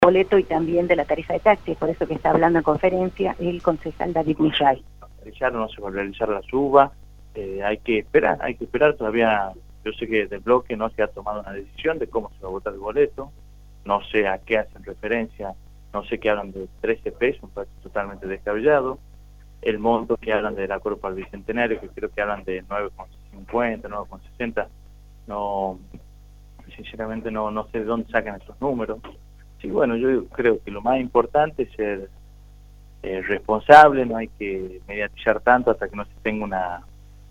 boleto y también de la tarifa de taxi, por eso que está hablando en conferencia el concejal David Misray. No se va a realizar la suba, hay que esperar todavía. Yo sé que del bloque no se ha tomado una decisión de cómo se va a votar el boleto, no sé a qué hacen referencia, no sé que hablan de 13 pesos, un precio totalmente descabellado, el monto que hablan del acuerdo para el Bicentenario, que creo que hablan de 9,50, 9,60, no, sinceramente no sé de dónde sacan esos números. Sí, bueno, yo creo que lo más importante es ser responsable, no hay que mediatizar tanto hasta que no se tenga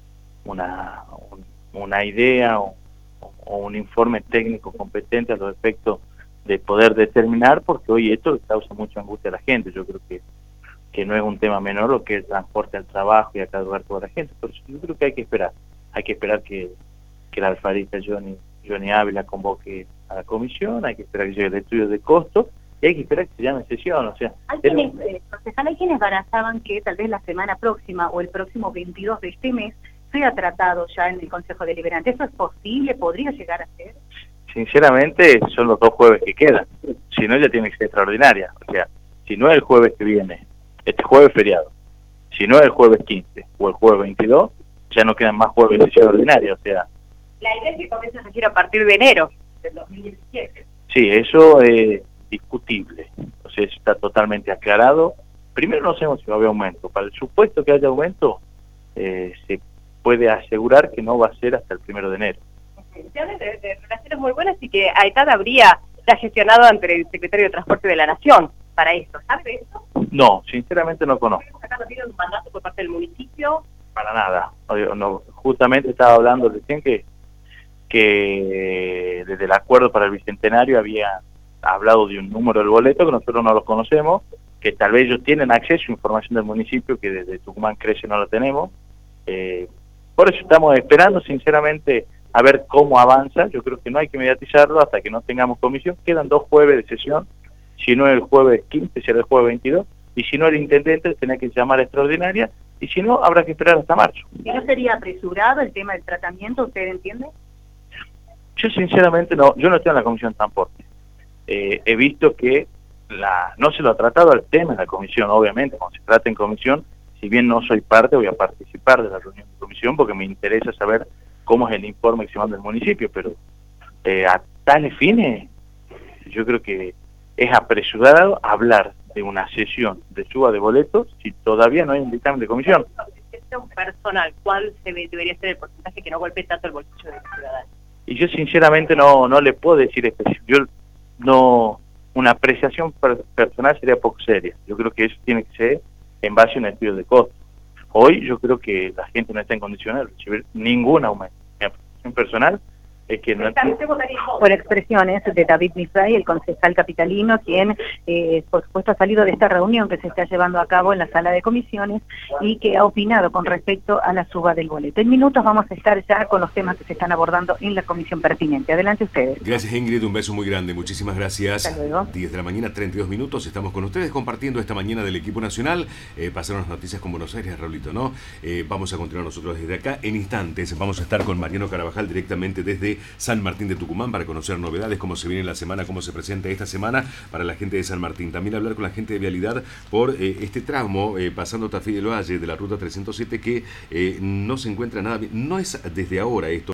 una idea o un informe técnico competente a los efectos de poder determinar, porque hoy esto causa mucha angustia a la gente. Yo creo que no es un tema menor lo que es el transporte al trabajo y a cada lugar toda la gente, pero yo creo que hay que esperar que el alfarista Johnny Ávila convoque a la comisión, hay que esperar que llegue el estudio de costo y hay que esperar que se llame sesión. O sea, hay quienes barajaban que tal vez la semana próxima o el próximo 22 de este mes sea tratado ya en el Consejo Deliberante. ¿Eso es posible? ¿Podría llegar a ser? Sinceramente son los 2 jueves que quedan, si no ya tiene que ser extraordinaria. O sea, si no es el jueves que viene, este jueves feriado, si no es el jueves 15 o el jueves 22, ya no quedan más jueves de sesión ordinaria. O sea, la idea es que comience a regir a partir de enero del 2017. Sí, eso es discutible, o sea, eso está totalmente aclarado. Primero no sabemos si va a haber aumento. Para el supuesto que haya aumento, se puede asegurar que no va a ser hasta el 1 de enero. Se habla de relaciones muy buenas y que AETAD habría ya gestionado ante el Secretario de Transporte de la Nación para esto. ¿Sabe de eso? No, sinceramente no conozco. ¿Acá no tiene un mandato por parte del municipio? Para nada. No, justamente estaba hablando recién que desde el acuerdo para el Bicentenario había hablado de un número del boleto que nosotros no lo conocemos, que tal vez ellos tienen acceso a información del municipio que desde Tucumán Crece no la tenemos. Por eso estamos esperando sinceramente a ver cómo avanza. Yo creo que no hay que mediatizarlo hasta que no tengamos comisión. Quedan 2 jueves de sesión, si no el jueves 15 será el jueves 22, y si no el intendente tendrá que llamar a extraordinaria, y si no habrá que esperar hasta marzo. ¿Y no sería apresurado el tema del tratamiento, usted entiende? Yo sinceramente no, yo no estoy en la comisión de transporte. He visto que no se lo ha tratado al tema en la comisión. Obviamente cuando se trata en comisión, si bien no soy parte, voy a participar de la reunión de comisión porque me interesa saber cómo es el informe que se manda del municipio, pero a tales fines yo creo que es apresurado hablar de una sesión de suba de boletos si todavía no hay un dictamen de comisión. Personal, ¿cuál debería ser el porcentaje que no golpee tanto el bolsillo de los ciudadanos? Y yo sinceramente no le puedo decir específico. Yo no, una apreciación personal sería poco seria. Yo creo que eso tiene que ser en base a un estudio de costo. Hoy yo creo que la gente no está en condiciones de recibir ningún aumento. Mi apreciación personal es que no... Por expresiones de David Misray, el concejal capitalino, quien por supuesto ha salido de esta reunión que se está llevando a cabo en la sala de comisiones y que ha opinado con respecto a la suba del boleto. En minutos vamos a estar ya con los temas que se están abordando en la comisión pertinente. Adelante ustedes. Gracias, Ingrid, un beso muy grande, muchísimas gracias. Hasta luego. 10 de la mañana, 32 minutos, estamos con ustedes compartiendo esta mañana del equipo nacional. Pasaron las noticias con Buenos Aires, Raulito, ¿no? Vamos a continuar nosotros desde acá. En instantes vamos a estar con Mariano Carabajal directamente desde San Martín de Tucumán para conocer novedades, cómo se viene la semana, cómo se presenta esta semana para la gente de San Martín. También hablar con la gente de Vialidad por este tramo pasando Tafí del Valle de la ruta 307 que no se encuentra nada bien. No es desde ahora esto.